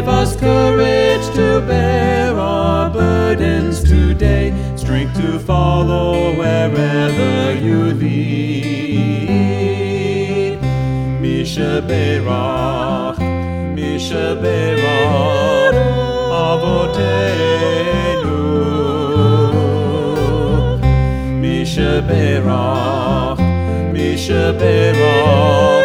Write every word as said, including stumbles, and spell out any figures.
Give us courage to bear our burdens today, strength to follow wherever you lead. Mishaberach, Mishaberach, Avoteinu. Mishaberach, Mishaberach.